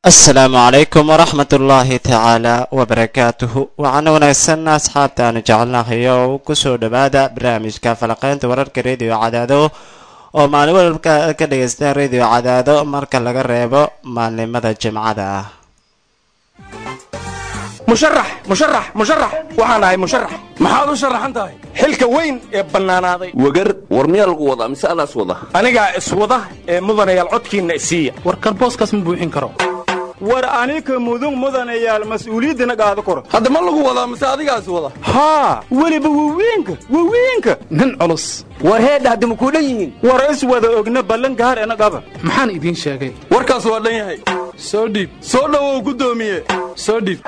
السلام عليكم ورحمة الله تعالى وبركاته وعنا وناسنا أصحابتنا جعلنا خيو كسو دبادة برامج كافلقين تورر كريديو عدادو ومعلومة كديستان ريديو عدادو مركا لغا ريبو معلمة الجمعة مشرح waxaan ahay musharax maxaad u sharaxan tahay xilka weyn ee banaanaaday wagar warmiyaa lagu wadaa mise anaas wada anigaa iswada ee mudanayaal codkiina isiiya war kalbooskaas ma buuxin karo war anika mudanayaal mas'uuliyadina qaado karo hadda ma lagu wadaa mise adigaas wada haa weliba wawiinka nin culus war heedha hadda makuu dhan yihiin war is wada ogna ballan gaar ena qaba maxaan idiin sheegay warkaas waa dhan yahay soo dhiib soo dhawow gudoomiye soo dhiib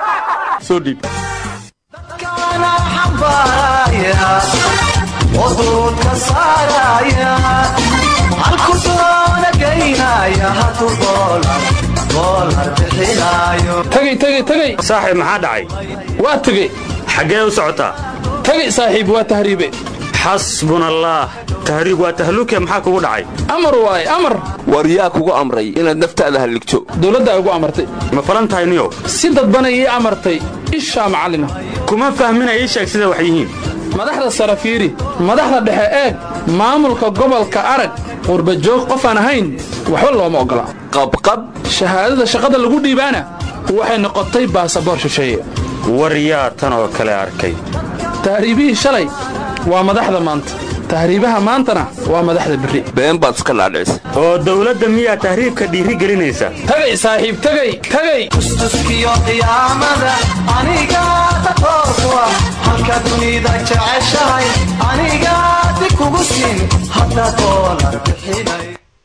dadkaana xambaaraya waduunka saaraya halku doona geynaya hadduu doolar bixinayo tagay saaxiib maxaa dhacay waa tegey xaggee u socotaa tagay saaxiib waa tahriibe xasbunallah tahriib waa tahluuke maxaa kugu dhacay amar waaye amar war yaa kugu amray inaad naftaada halligto dawladdaa ugu amartay ma falan tahay niyow si dadbanay ii amartay ishaa macallina kuma fahmina ii sheeg sida wax yihiin madaxda sare fiiri madaxda dhexe eeg maamulka gobolka arag qurbajoog qof aan ahayn waxba looma oggola qabqab shahaadada shaqada lagu dhiibaana waxay noqotay baasaboor shisheeye war yaa tan oo kale arkay tahriibihii shalay waa madaxda maanta tahriibaha maantana waa madaxda berri been baad iska laadhaysa oo dawladda miyaa tahriibka dhiiri gelinaysa tagay saaxiib tagay kustuskiyo qiyaamada anigaa takoorkuwa halka dunida jeceshahay anigaa dib kugu siin hadda doolar bixinay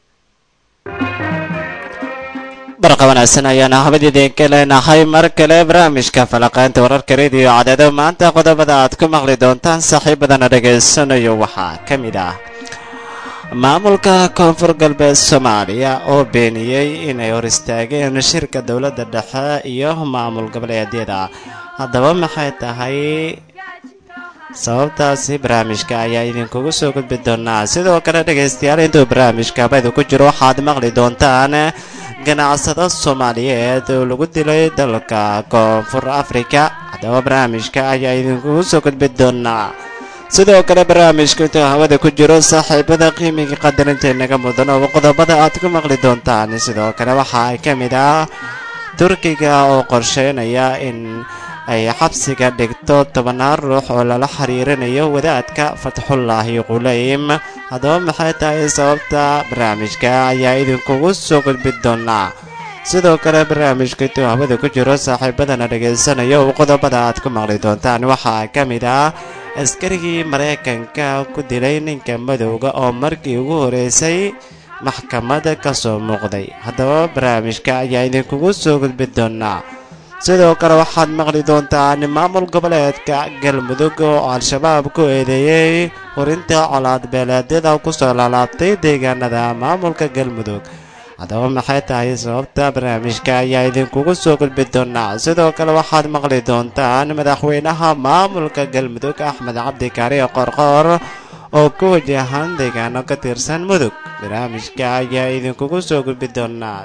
barqa wanaagsan ayaana habad idinka leenahay mar kale barnaamijka falaqaynta wararka rediyo cadaado maanta qodobada aad ku maqli doontaan saaxiibadana dhegaysanayo waxaa ka mid ah maamulka koonfur galbeed soomaaliya oo beeniyey inay hor istaageen shirka dowladda dhexe iyo maamul goboleedyada haddaba maxay tahay sababtaasi barnaamijka ayaa idinkugu soo gudbi doonaa sidoo kale dhegaystayaal intuu barnaamijka habaydu ku jiro waxaad maqli doontaan ganacsada soomaaliyeed oo lagu dilay dalka koonfur afrika haddaba barnaamijka ayaa idinkugu soo gudbi doonaa sidoo kale barnaamijka intuu hawada ku jiro saaxiibada qiimiga qadarinta inaga mudan oo qodobada aad ku maqli doontaan sidoo kale waxa ay ka mid ah turkiga oo qorsheynaya in ay xabsiga dhigto 10 ruux oo lala xiriirinayo wadaadka fatxullaahi quleym haddaba maxay tahay sababta barnaamijka ayaa idinkugu soo gudbi doonaa sidoo kale barnaamijka intuu hawada ku jiro saaxiibadana dhegaysanayo qodobada aad ku maqli doontaan waxaa ka mid ah askarigii maraykanka ku dilay ninka madowga oo markii ugu horeysay maxkamadda ka soo muuqday haddaba barnaamijka ayaa idinkugu soo gudbi doonaa sidoo kale waxaad maqli doontaan maamul goboleedka galmudug oo al-shabaab ku eedeeyey horinta colaad beeleedyada ku soo laalaabtay deegaanada maamulka galmudug haddaba maxay tahay sababta barnaamijka ayaa idinkugu soo gudbi doonaa sidoo kale waxaad maqli doontaan madaxweynaha maamulka galmudug axmed cabdi kaariyo qorqoor oo ku wajahan deegaano ka tirsan mudug barnaamijka ayaa idinkugu soo gudbi doonaa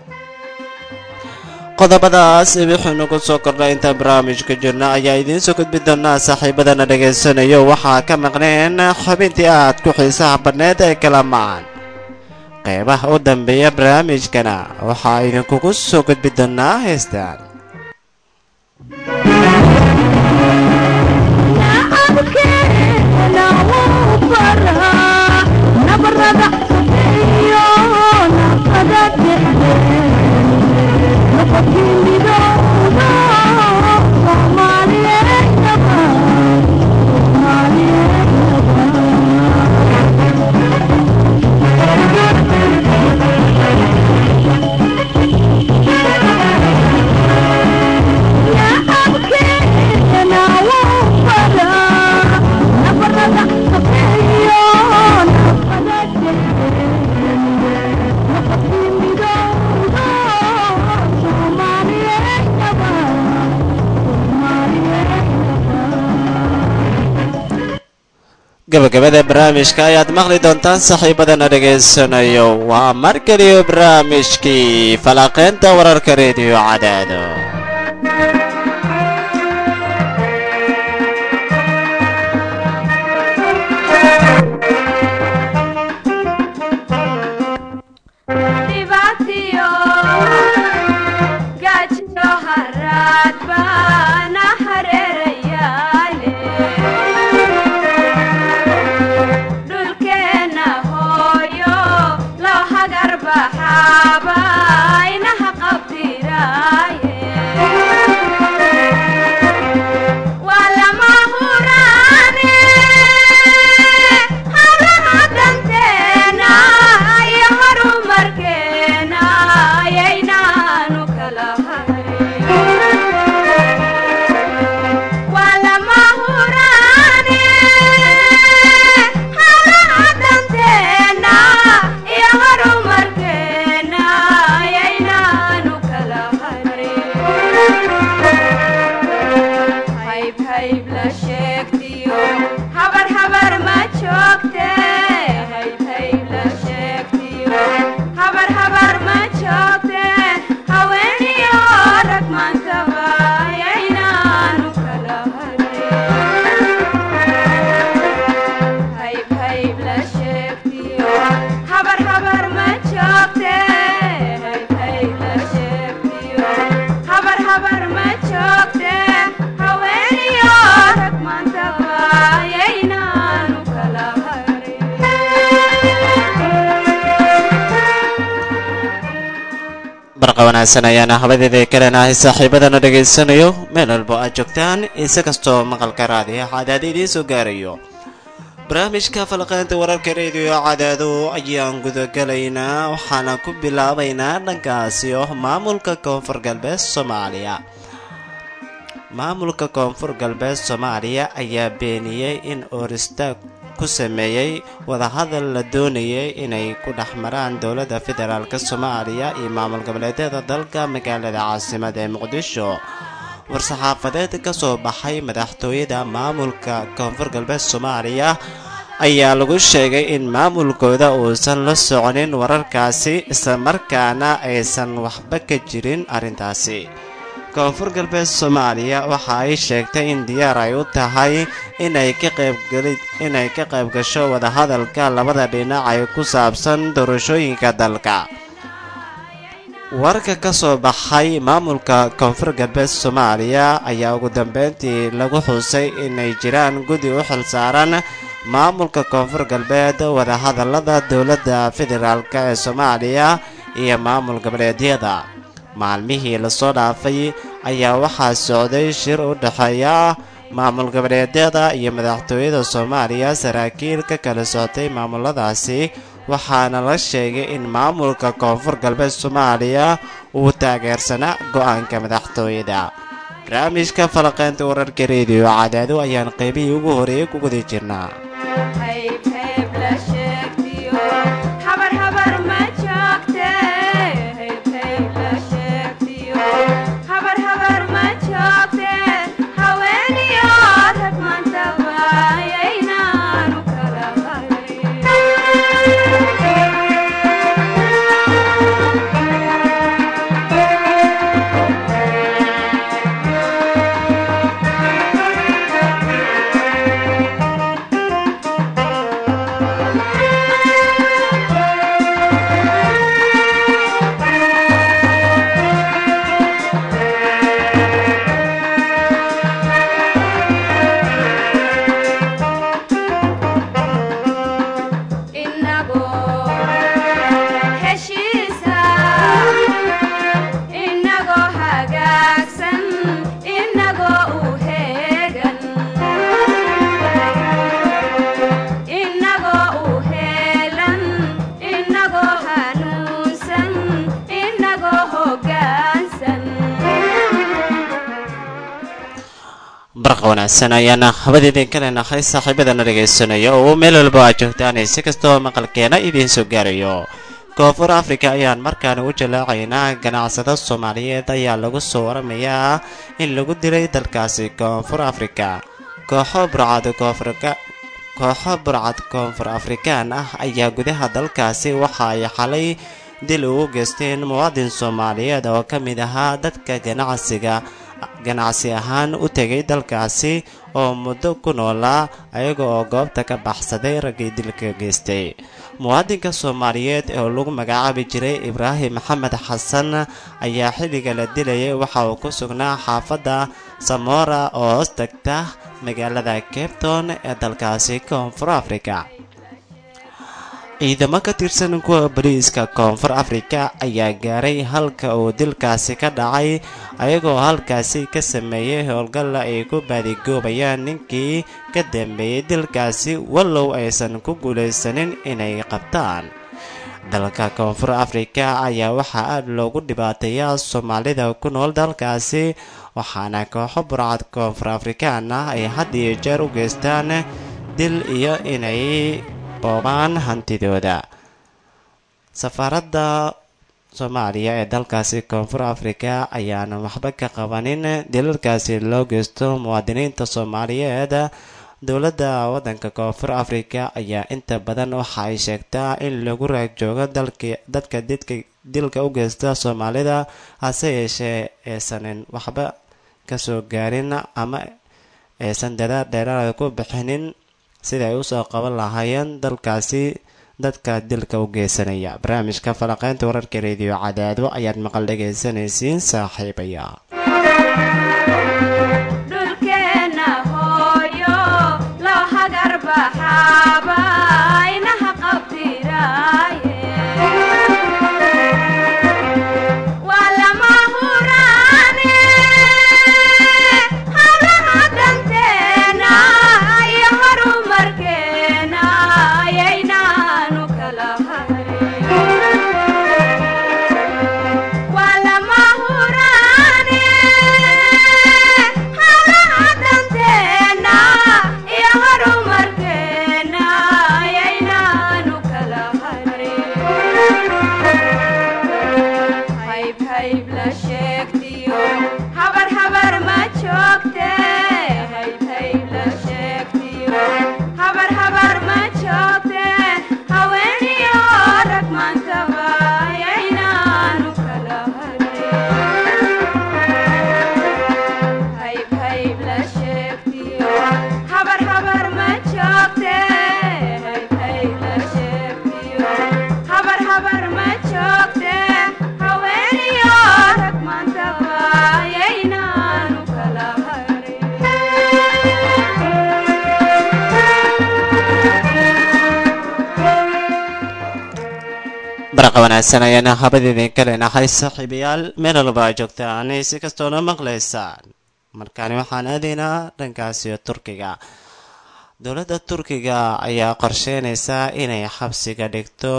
qodobadaas wixii nagu soo kordhay intaan barnaamijka jirna ayaa idiin soo gudbi doonaa saaxiibadana dhegaysanayo waxaa ka maqneen xubintii aad ku xiisaha badneed ee kalamaan qeybaha u dambeeya barnaamijkana waxaa idinkugu soo gudbi doonaa heestaan gabagabada barnaamijka ayaad maqli doontaan saaxiibadana dhegaysanayo waa mar keliya barnaamijkii falanqaynta wararka reediyo cadaado wanaagsan ayaana habadeeda kaleenahay saaxiibadana dhegaysanayo meel walbo aad joogtaan inse kastoo maqalka raadiya cadaado idiin soo gaarayo barnaamijka falaqaynta wararka reediyo cadaado ayaan gudagalaynaa waxaana ku bilaabaynaa dhankaasi oo maamulka koonfur galbeed soomaaliya maamulka koonfur galbeed soomaaliya ayaa beeniyey in ooristaag ku sameeyey wadahadal la doonayay inay ku dhex maraan dowladda federaalk soomaaliya iyo maamul goboleedyada dalka magaalada caasimada ee muqdisho war-saxaafadeed ka soo baxay madaxtooyada maamulka koonfur galbeed soomaaliya ayaa lagu sheegay in maamulkooda uusan la soconin wararkaasi islamarkaana aysan waxba ka jirin arrintaasi koonfur galbeed soomaaliya waxa ay sheegtay in diyaar ay u tahay inay ka qayb gasho wadahadalka labada dhinac ay ku saabsan doorashooyinka dalka warka ka soo baxay maamulka koonfur galbeed soomaaliya ayaa ugu dambeyntii lagu xusay inay jiraan guddi u xilsaaran maamulka koonfur galbeed wadahadalada dowladda federaalk ee soomaaliya iyo maamul goboleedyada maalmihii lasoo dhaafay ayaa waxaa socday shir u dhexeeya maamul goboleedyada iyo madaxtooyada soomaaliya saraakiil ka kala socotay maamuladaasi waxaana la sheegay in maamulka koonfur galbeed soomaaliya uu taageersanaa go-aanka madaxtooyada barnaamijka falaqaynta wararka reediyo cadaado ayaan qaybihii ugu horeeyay ku guda jirnaa wanaagsan ayaana habadeedin kaleenahay saaxiibadana dhegaysanaya oo meel walba aad joogtaan si kastoo maqalkeena idiin soo gaarayo koonfur afrika ayaan markaana u jalaacaynaa ganacsada soomaaliyeed ayaa lagu soo waramayaa in lagu dilay dalkaasi koonfur afrika kooxo burcad koonfur afrikaan ah ayaa gudaha dalkaasi waxa ay xalay dil ugu geysteen muwaadin soomaaliyeed oo ka mid ahaa dadka ganacsi ahaan u tegay dalkaasi oo muddo ku noolaa ayaga oo goobta ka baxsaday raggii dilka geystay muwaadinka soomaaliyeed oo lagu magacaabi jiray ibraahim maxamed xasan ayaa xilliga la dilayay waxa uu ku sugnaa xaafadda samora oo hoos tagta magaalada cape town ee dalkaasi koonfur afrika ciidamo ka tirsan kuwa bariiska koonfur afrika ayaa gaaray halka uu dilkaasi ka dhacay ayagoo halkaasi ka sameeyey howlgalla ay ku baadigoobayaan ninkii ka dambeeyey dilkaasi wallow aysan ku guulaysanin inay qabtaan dalka koonfur afrika ayaa waxaa aad loogu dhibaateeyaa soomaalida ku nool dalkaasi waxaana kooxo burcad koonfur afrikaan ah ay had iyo jeer u geystaan dil iyo inay boobaan hantidooda safaaradda soomaaliya ee dalkaasi koonfur afrika ayaana waxba ka qabanin dilalkaasi loo geysto muwaadiniinta soomaaliyeed dowladda waddanka koonfur afrika ayaa inta badan waxa ay sheegtaa in lagu raagjoogo dadka dilka u geysta soomaalida hase yeeshee aysanin waxba kasoo gaarin ama aysan dadaal dheeraada ku bixinin sida ay usoo qaban lahaayeen dalkaasi dadka dilka u geysanaya barnaamijka falaqeynta wararka reediyo cadaado ayaad maqal dhegaysanaysiin saaxiibaya barqa wanaagsan ayaana habadidin kale nahay saaxiibayaal meel walba joogtaan si kastoona maqlaysaan markaani waxaan aadaynaa dhankaasi turkiga dowladda turkiga ayaa qorsheynaysaa inay xabsiga dhigto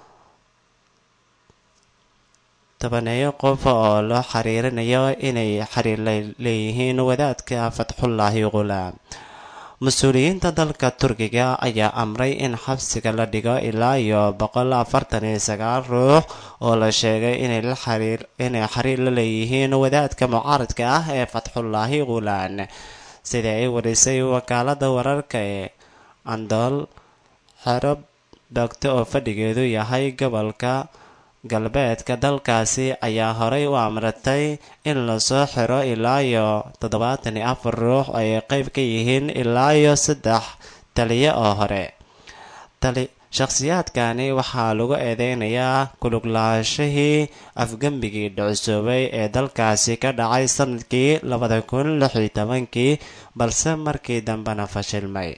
tobaneeyo qof oo loo xiriirinayo inay xiriir leeyihiin wadaadka fatxullaahi qulaam mas-uuliyiinta dalka turkiga ayaa amray in xabsiga la dhigo ilaa iyo 149 ruux oo la sheegay inay xiriir la leeyihiin wadaadka mucaaradka ah ee fatxullaahi qulaan sida ay warisay wakaalada wararka ee andol xerab bagto oo fadhigeedu yahay gobolka galbeedka dalkaasi ayaa horay u amratay in lasoo xiro ilaa iyo 74 ruux ay qayb ka yihiin ilaa iyo 3 taliye oo hore shakhsiyaadkani waxaa lagu eedeynayaa kuluglaashihii afgembigii dhucusoobay ee dalkaasi ka dhacay sanadkii 2016 balse markii dambena fashilmay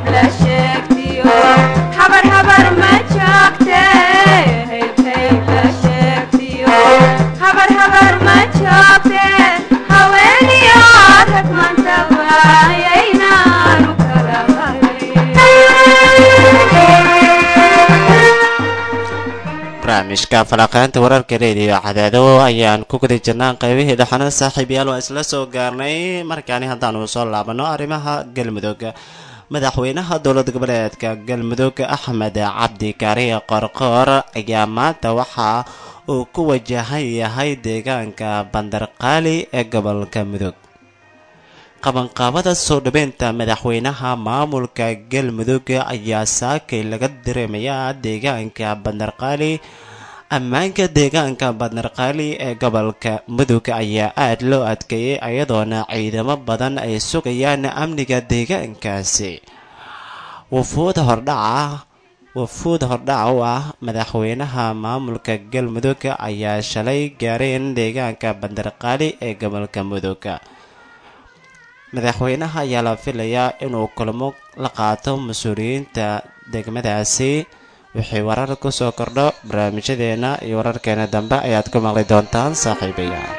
Habar habar ma joogte, hey hey la falaqaynta wararka reediyo cadaado ayaan ku guda jirnaa qaybihii dhexana saaxiibayaal waa isla soo gaarnay markaani haddaanu soo laabano arrimaha galmudug madaxweynaha dowlad goboleedka galmudug axmed cabdi kaariye qorqoor ayaa maanta waxa uu ku wajahan yahay deegaanka bandarqaali ee gobolka mudug qabanqaabada soo dhaweynta madaxweynaha maamulka galmudug ayaa saakay laga dareemayaa deegaanka bandarqaali ammaanka deegaanka bandarqaali ee gobolka mudug ayaa aad loo adkeeyey iyadoona ciidamo badan ay sugayaan amniga deegaankaasi wufuud hordhaca u ah madaxweynaha maamulka galmudug ayaa shalay gaareen deegaanka bandarqaali ee gobolka mudug madaxweynaha ayaa la filayaa inuu kulmo la qaato mas-uuliyiinta degmadaasi wixii warar ku soo kordho barnaamijyadeena iyo wararkeena dambe ayaad ku maqli doontaan saaxiibayaal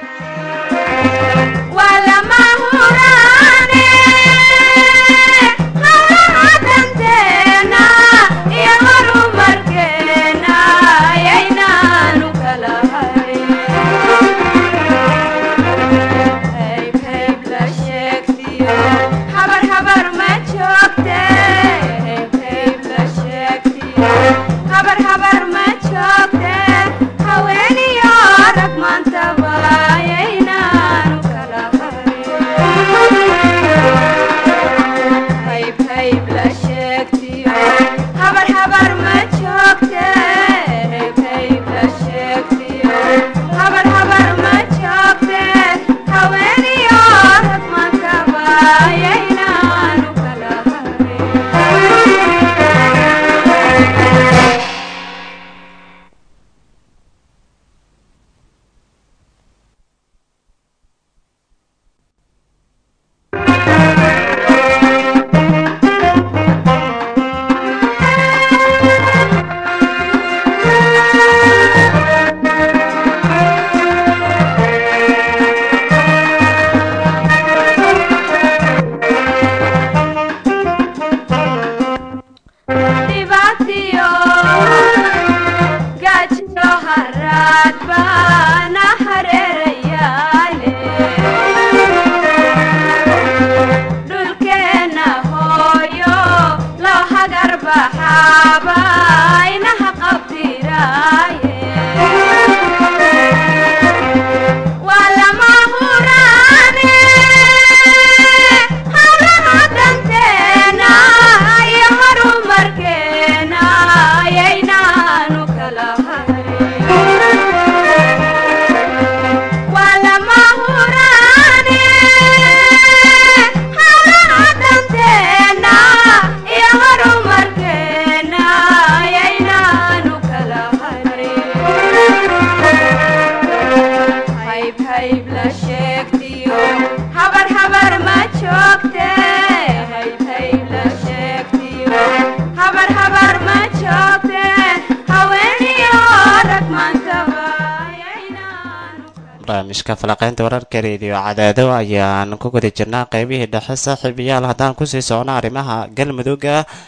barnaamijka falaqaynta wararka reediyo cadaado ayaan ku guda jirnaa qaybihii dhexe saaxiibayaal haddaan kusii socno arrimaha galmudug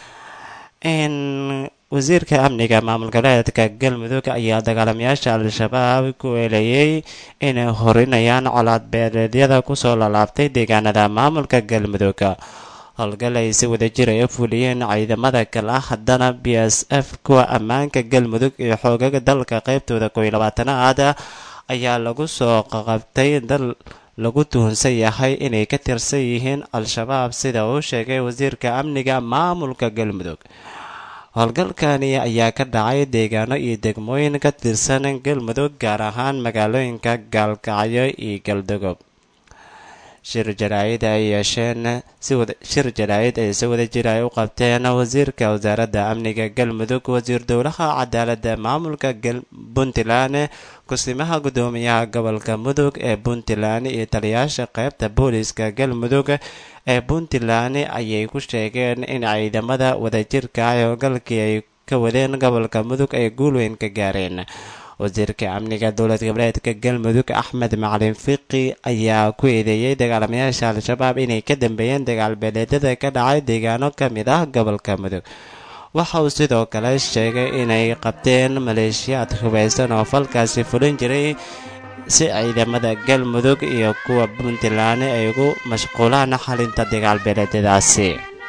wasiirka amniga maamul goboleedka galmudug ayaa dagaalamayaasha al-shabaab ku eeleeyey inay horinayaan colaad beeleedyada kusoo lalaabtay deegaanada maamulka galmudug howlgal ay si wadajir ay u fuliyeen ciidamada kale ah haddana b s f kuwa ammaanka galmudug iyo xoogaga dalka qaybtooda 12aad ayaa lagu soo qabtay dal lagu tuhunsan yahay inay ka tirsan yihiin al-shabaab sida uu sheegay wasiirka amniga maamulka galmudug howlgalkani ayaa ka dhacay deegaano iyo degmooyin ka tirsan galmudug gaar ahaan magaalooyinka gaalkacyo iyo galdogob shir jaraa'id ay si wada jir ay u qabteen wasiirka wasaaradda amniga galmudug wasiir dowlaha cadaaladda maamulka puntland kusimaha gudoomiyaha gobolka mudug ee puntland iyo taliyaasha qaybta booliska galmudug ee puntland ayay ku sheegeen in ciidamada wadajirka ah ee howlgalkii ay ka wadeen gobolka mudug ay guul weyn ka gaareen wasiirka amniga dowlad goboleedka galmudug axmed macalin fiqi ayaa ku eedeeyey dagaalamayaasha al-shabaab inay ka dambeeyeen dagaal beeleedyada ka dhacay deegaano ka mid ah gobolka mudug waxa uu sidoo kale sheegay inay qabteen maleeshiyaad hubaysan oo falkaasi fulin jiray si ciidamada galmudug iyo kuwa puntland ay ugu mashquulaan xalinta dagaal beeleedyadaasi.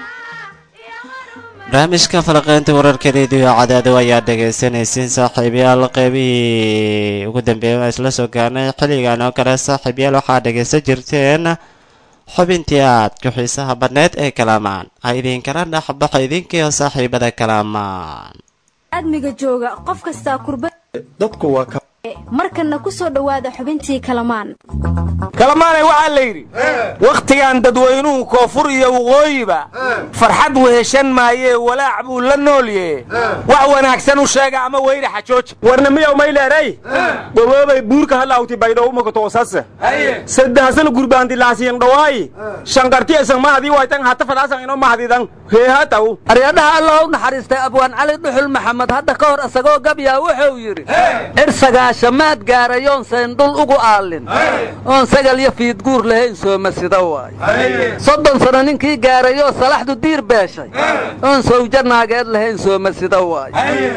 barnaamijka falaqeynta wararka reediyo cadaado ayaa dhegaysanaysiin saaxiibayaal qeybihii ugu dambeeyay waa isla soo gaarnay xilligan oo kale saaxiibayaal waxaa dhegaysan jirteen xubintii aadka xiisaha badneed ee kalamaan ha idinkala dhexbaxo idinkiiyo saaxiibada kalamaan admiga jooga qof kastaa kurba dadku waa markana ku soo dhawaada xubintii kalamaan waxaa la yidhi wakhtigan dadweynuhu koonfur iyo waqooyiba farxad weheshan maayee walaac buu la noolye wax wanaagsan u sheega ama weyne xajooja warna miyaw mayleeray goboobay buurka halawti baydhow makatoosase saddexsan gurbaandilaasiyan dhawaayi shanqarti isan mahadii waytan hata fadaasan ino mahadidan heehataw aryadhaha allah u naxariistay abwaan cali dhuxul maxamed hadda ka hor isagoo gabyaa wuxuu yidhi shamaad gaarayoon sayndhul ugu aalin oon sagal iyo fiidguur lahayn soomasida waay 30 sano ninkii gaarayoo salaxdu diir beeshay oon sawja naageed lahayn soomasida waay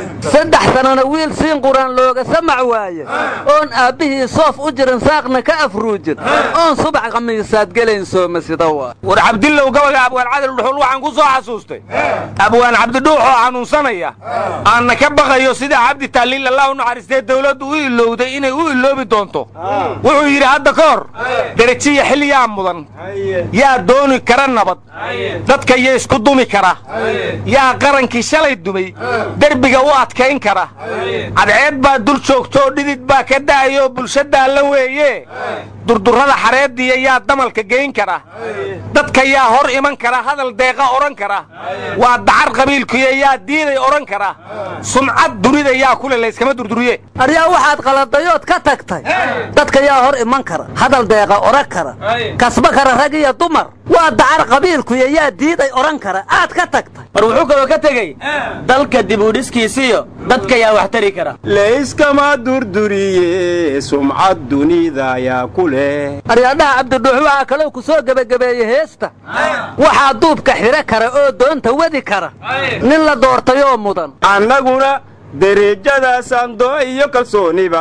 3 sanana wiil siin quraan looga samac waaye oon aabbihii soof u jirin saaqna ka afruujin oon subax khamiisaad gelayn soomasida waay war cabdillow gabaga abwaan cadal dhuxul waxaan ku soo xasuustay abwaan cabdidhuux oo xanuunsanaya aanna ka baqayo sida cabdi taaliil allah u naxariistay dawladdu ilowday inay u iloobi doonto wuxuu yidhi hadda ka hor darajiya xilliyaa mudan yaa dooni kara nabad dadka yaa isku dumi kara yaa qarankii shalay dumay derbiga u adkayn kara cadceed baa dul joogtoo dhidid baa ka da'ayoo bulshadaa la weeye durdurrada xareediya yaa damalka geyn kara dadka yaa hor iman kara hadal deeqa odhan kara waa dacar qabiilkuya yaa diiday odhan kara sumcad dunida yaa kule layskama durduriye waxaad qaladayood ka tagtay dadka yaa hor iman kara hadal deeqa oran kara kasba kara rag iyo dumar waa dacar qabiilku yaa diiday oran kara aad ka tagtay war wuxuu kaloo ka tegey dalka dib u dhiskiisiyo dadka yaa wax tari kara layskama durduriye sumcad dunida yaa ku leh aryadhaha cabdidhuux waxaa kaloo ku soo gebagabeeyey heesta waxaa duubka xidho kara oo doonta wadi kara nin la doortayoo mudan annaguna derejadaasaan doo iyo kalsooniba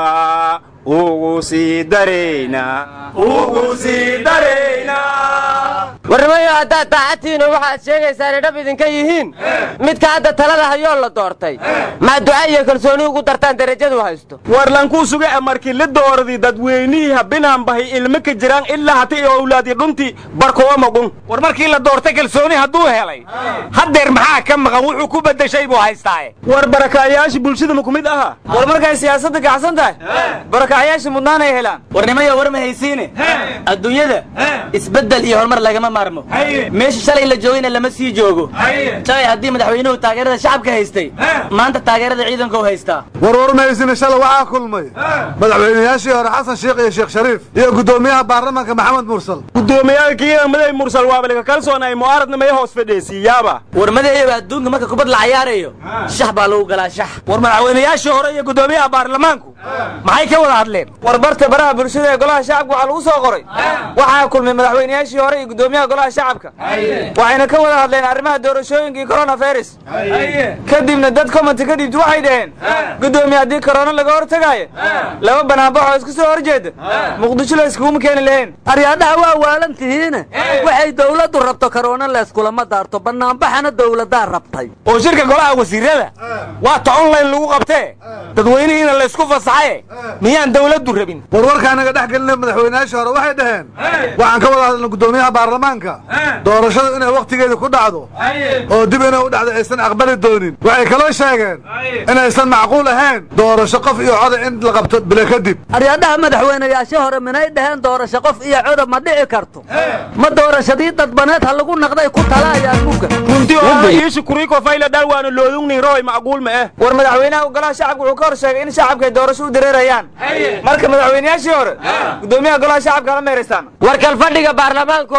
ugu sii daraynaa warnimayo haddaad daacadtiina waxaad sheegaysaan idhab idinka yihiin midka hadda talada hayoo la doortay maa duca iyo kalsooni ugu dartaan derajadu haysto warlankuu suga e markii la dooradii dadweynihii habinaan bahay ilmo ka jiraan ilaa hata iyo awlaadii dhuntii barkowa magun war markii la doortay kalsooni hadduu helay haddeer maxaa ka maqan wuxuu ku beddeshay buu haystaaye war barakaayaashii bulshada ma ku mid aha war markay siyaasadda kacsan tahay barakaayaashii mudnaanay helaan warnimayo war ma haysiine adduunyada isbeddel iyo horumar lagama maarmo meesha shalay la joogayna lama sii joogo shalay haddii madaxweynuhu taageerada shacabka haystay maanta taageerada ciidanka u haystaa war ma haysine shalay waxaa kulmay madaxweynayaashii hore xasan sheekh iyo sheekh shariif iyo guddoomiyaha baarlamaanka maxamed mursal guddoomiyaha maday mursal waa balka kalsoonay mu'aaradna may hoos fadheesiyaaba war madaxweynaha adduunka marka kubad la ciyaarayo shax baa lagu galaa shax war madaxweynayaashii hore iyo guddoomiyaha baarlamaanku maxay ka wada hadleen war barta baraha bulshada ee golaha shacabka waxaa lagu soo qoray waxaa kulmay madaxweynayaashii hore iyo guddoomiyaha golaha shacabka waxayna ka wada hadleen arrimaha doorashooyinka iyo coronavirus kadibna dad comment ka dhibti waxay dhaheen guddoomiye haddii corona laga hortagaayo laba banaanbaxoo isku soo horjeeda muqdisho la iskuguma keeni lahayn aryadhaha waa waalan tihiine waxay dawladdu rabto corona layskulama daarto banaanbaxana dawladdaa rabtay oo shirka golaha wasiirada waa ta online lagu qabtee dadweynihiina laysku fasaxaye miyaan dawladdu rabin warwarkaanaga dhex gelinay madaxweynayaashii hore waxay dhaheen waxaan ka wada hadalna guddoomiyaha baarlamaanka doorashadu inay wakhtigeedii ku dhacdo oo dib inay u dhacdo aysan aqbali doonin waxay kaloo sheegeen inaysan macquul ahayn doorasho qof iyo coda in la qabto bila kadib aryadhaha madaxweynayaashii hore minay dhaheen doorasho qof iyo coda ma dhici karto ma doorashadii dadbaneed ha lagu naqday ku talaayaan muga war madaxweynaha golaha shacabka wuxuu ka hor sheegay in shacabka ay doorasho u dareerayaan marka madaxweynayaashii hore guddoomiyaha golaha shacabka la meeraystaan war kalfadhiga baarlamaanka oo loo diyaar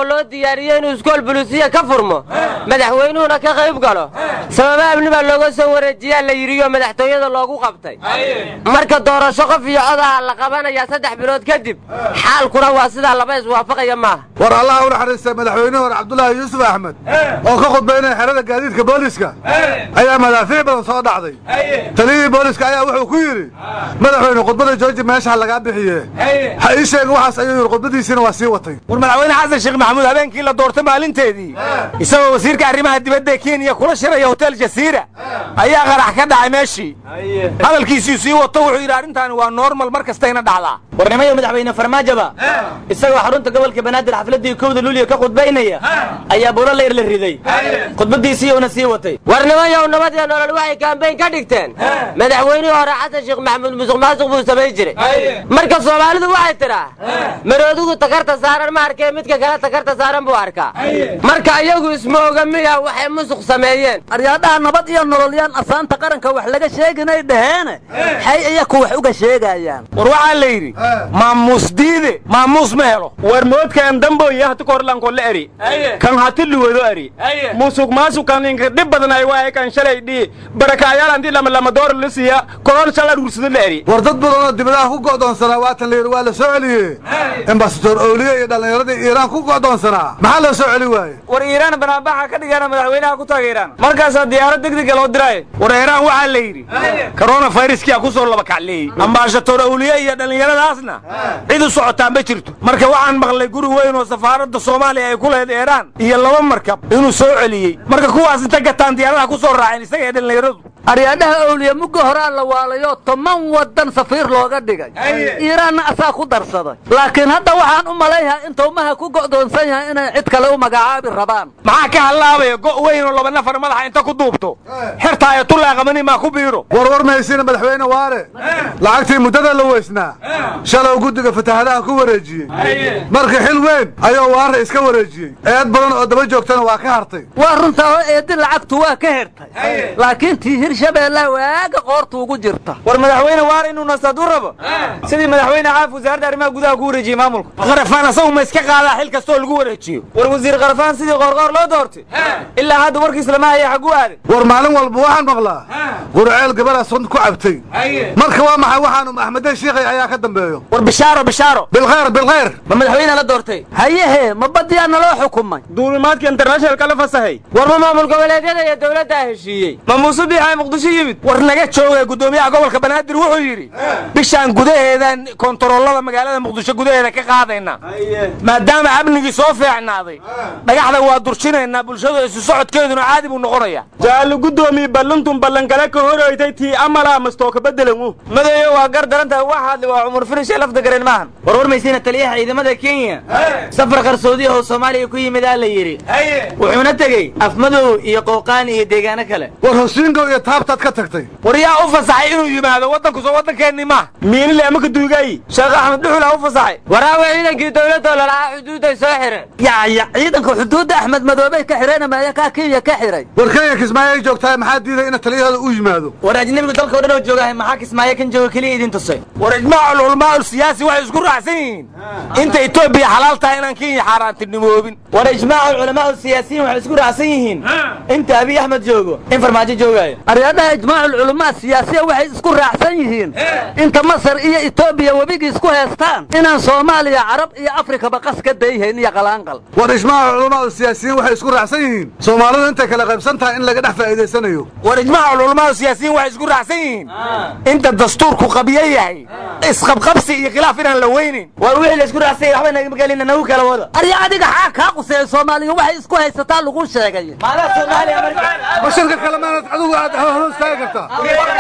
diyaariyey inuu iskool bulisiya ka furmo madaxweynuhuna ka qayb galo sababa amni baa looga soo wareejiyaa la yidhiyo madaxtooyada loogu qabtay marka doorasho qof iyo codaha la qabanayaa 3 bilood kadib xaalkuna waa sidaa laba iswaafaqaya maaha war allah u naxariistay madaxweynuhu hore cabdullaahi yuusuf axmed oo ka khudbaynaya xerada gaadiidka booliska ayaa madaafiic badan soo dhacday taliyihii booliska ayaa wuxuu ku yidhi madaxweyne khudbada jooji meesha lagaa bixiye ha ii sheegin waxaas ayuu yidhi khudbadiisiina waa sii watay war madaxweyne xasan sheekh maxamuud habeenkii la doortay maalinteedii isagoo wasiirka arrimaha dibadda ee kenya kula shiraya hotel jasiira ayaa qarax ka dhacay meeshii hadalkiisii sii wato wuxuu yidhi arrintaani waa normal mar kastayna dhacdaa warnimayo madaxweyne farmaajaba isagoo xarunta gobolka banaadir xafladii 1 luulyo ka khudbaynaya ayaa buulo leer la riday khudbadiisii una sii watay warnimayo nabad iyo nolol waxay kaambeyn ka dhigteen madaxweynihii hore xasan sheekh maxamuud musuq maasuq buu samayn jiray marka Soomaalidu waxay tiraa maroodugu takarta saaran ma arkay midka kale takarta saaran buu arkaa marka ayagu isma oga miya waxay musuq sameeyeen aryaadaha nabad iyo nololyaan asaanta qaranka wax laga sheeginay dhaheene hay iyaku wax uga sheegayaan war waxa la yiri maamuus diide maamuus ma helo war moodkan damboya hatu korlan ko la eri kan hatu luwado eri musuq maasuq kan inka dib badan ay waay kan shalay dhii barakaayal anti lama door la siiya koron shalay rursada la eri war dad badan oo dibadaha ku go'doonsanaa waatan leer waa la soo celiyay ambassador awliya iyo dhalinyarada Iiraan ku go'doonsanaa maxaa la soo celi waayay war Iiraan banaabaxa ka dhigana madaxweynaha ku taageeraan markaas diyaarad degdeg loo diray war Iiraan waxa la yiri corona viruski ku soo laba kaclay ambassador awliya iyo dhalinyaradaasna cid u socotaan ba jirto marka waxaan maqlay guri weyn oo safaaradda Soomaaliya ay ku leedahay Iiraan iyo laba markab inuu soo celiyay marka kuwaas inta gataan diyaaradaha ku soo raaceen isaga dhalinyaradu aryaadaha awliya mugo hore la waalayo 10 wadan safiir looga dhigay Iiraan asaa ku darsaday laakiin hadda waxaan u maleeyahay inta umaha ku go'doonsan yahay inay cid kale u magacaabi rabaan maxaa ka halaabay go' weyn oo laba nafar madaxa inta ku duubto xirta ay tulaaqamani ma ku biiro war meesina madaxweyne waare lacagtii muddada la weysnaa shalow gudiga fatahadaha ku wareejiyay marka xil weyn ayuu waare iska wareejiyay eed badan oo daba joogtana waa ka hartay waa runta oo eed lacagtu waa ka hirtay laakiin tii shabeella waaga qoortu ugu jirta war madaxweyne waar inuu nasadu rabo sidii madaxweyne caaf wasaaradda arrimaha gudaha ku wareejiyay maamulka qarafaan asagu ma iska qaadaa xil kasto lagu wareejiyo war wasiir qarafaan sidii qorqor loo doortay ilaa hadda warkiis lama hayo xaq u aaday war maalin walba waxaan maqlaa qurceel gabadha sun ku cabtay marka waa maxay waxaanu Axmed Sheekhay ayaa ka dambeeyo war bishaaro bilkhayr ma madaxweyne la doortay hayehe ma badiyana loo xukumay duulimaadka international kala fasahay war ma maamul goboleedyada iyo dawladda heshiiyey ma musubi muqdisho yimid war naga joogay gudoomiyaha gobolka banaadir wuxuu yiri bishaan gudaheedan kontaroolada magaalada muqdisho gudaheeda ka qaadayna maadaama amnigi soo fiicnaaday dhagaxda waa durjinayna bulshada isu socodkeeduna caadi buu noqonaya jaalu gudoomiye ballantum ballankala ka horeeyay tii amala mastooka bedelan madayo waa gar daranta waxa waa umur finish lafta gareen maahan warmaysiina taliyaha ciidamada Kenya safar qarsoodi oo Soomaaliya ku yimid la yiri wuxuuna tagay afmadow iyo qooqaan iyo deegaano kale war hoosingo iyo taabtaad ka tagtay war yaa u fasaxay inuu yimaado wadanku soo wadankeeni ma miin le ama ka duugay Sheekh Axmed Dhuxul u fasaxay waraawe ciidankii dawladda la xuduuday soo xiray ya ciidanka xuduudda Axmed Madoobe ka xireen ma ka Kenya ka xiray war Kenya Kismaayo joogtaa maxaa diiday in taliyada u yimaado war ajnabiga dalka wadana joogaa maxaa Kismaayo kan jooga kaliya idin tusay war ijmaac ulama siyaasi wax isku raacsan inta Itoobiya xalaal tahay inaan Kenya xaaraantinimoobin war ijmaac ulama siyaasiyiin wax isku raacsan yihiin inta Abiy Ahmed joogo in farmaajo joogaayo aryaadaha ijmaac ulama siyaasiyiin waxay isku raacsan yihiin inta Masar iyo Itoobiya wabigi isku heestaan inaan Soomaaliya Arab iyo Afrika baqas ka deeyeen iyo qalaanqal war ijmaac ulama siyaasiyiin waxay isku raacsan yihiin Soomaalida inta kala qaybsan tahay in laga dhax faa'iideysanayo war ijmaac ulama siyaasiyiin waxay isku raacsan yihiin inta dastuurku qabiyay yahay isqabqabsi iyo khilaaf inaan la weynin war wixii la isku raacsan yahay waxba naga galina nagu kala wada arya adiga ka qusay Soomaaliya waxay isku haysataa lagu sheegay maala Soomaaliya marka kala ma adigu aad hoos taagi kartaa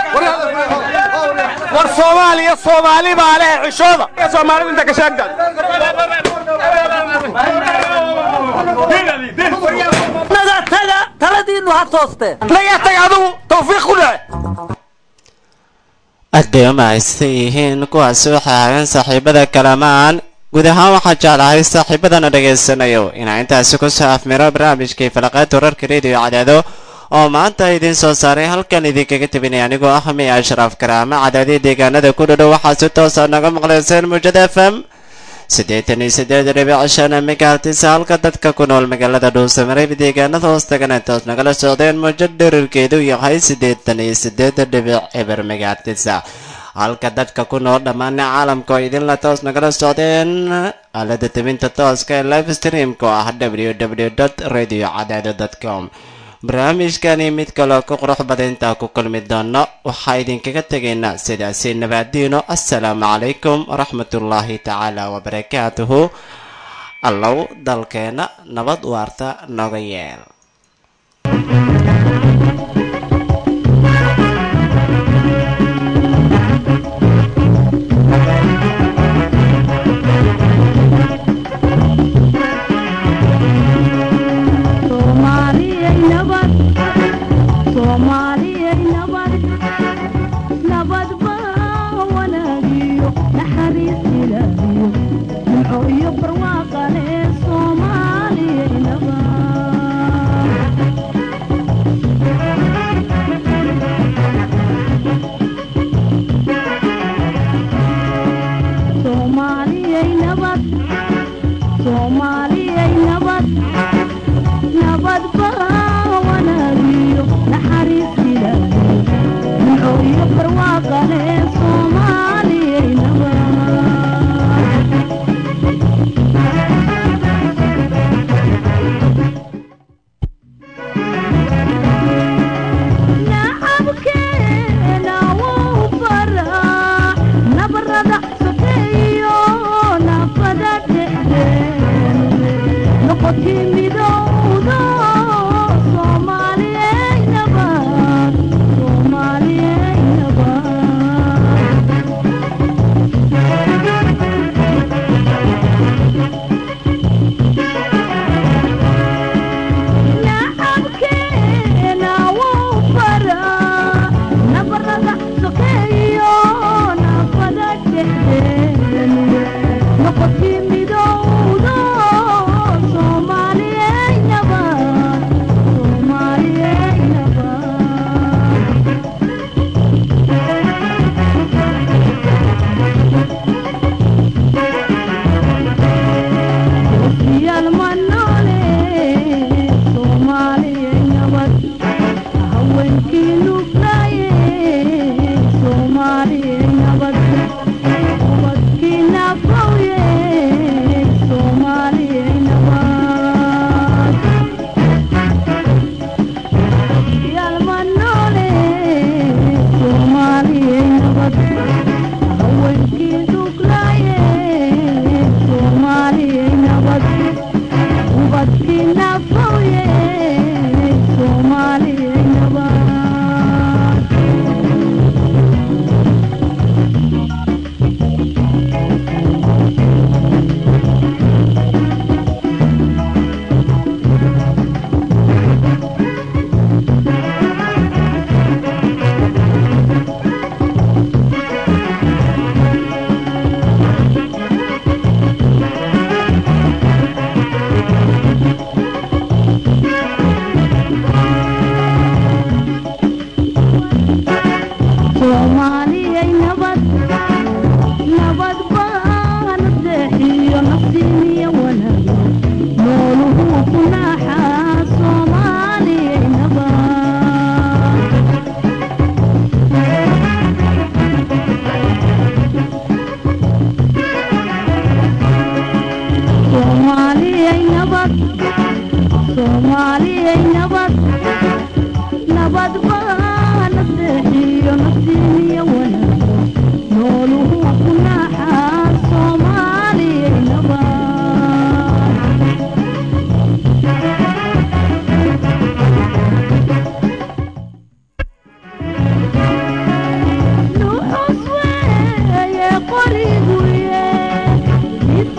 war Soomaaliya Soomaali baa leh cishooda Soomaalidu inta ka sheegtay naga taga taladiinu ha toostee naga taga adigu tawfiiq ku dhac أدي ما يستيهن كواس وحاجن صاحبة كلامان gudahaan waxaa jeclahay saaxiibadana dhageysanayo inaa intaasi ku soo afmiro barnaamijkii falaqaad wararka radio cadaado oo maanta idin soo saaray halkan idinkaga tabinay anigoo ah Miya Ashraf Karaama cadaadii deegaanada ku dhow waxaa si toos ah naga maqlayseen Mujada FM 88.5 megahertz halka dadka ku nool magaalada Dhuusamareeb deegaanada hoostagan intaas nagala socdeen mowjad dhererkeedu yahay 88.0 megahertz halka dadka ku nool dhammaan caalamka oo idin la toos nagala socdeen aalada tabinta tooska ee live stream-ka ah www.radiocadaado.com barnaamijkani mid kale ku qurux badan inta ku kulmi doono waxaa idinkaga tegaynaa sidaasi nabadiino assalaamu calaykum waraxmatullaahi tacaala wabarakaatuhu allow dalkeena nabad waarta noga yeel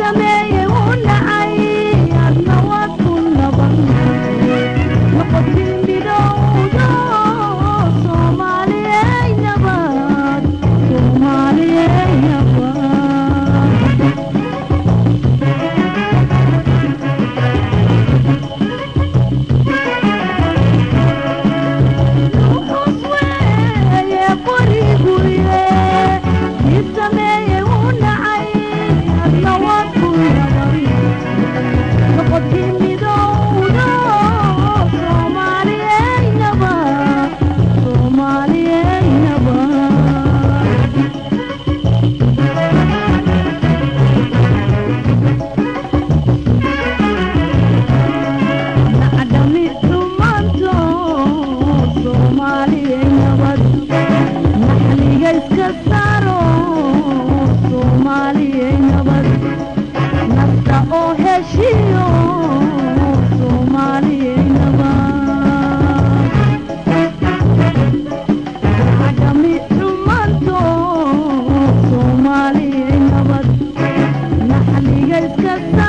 Thank you. layska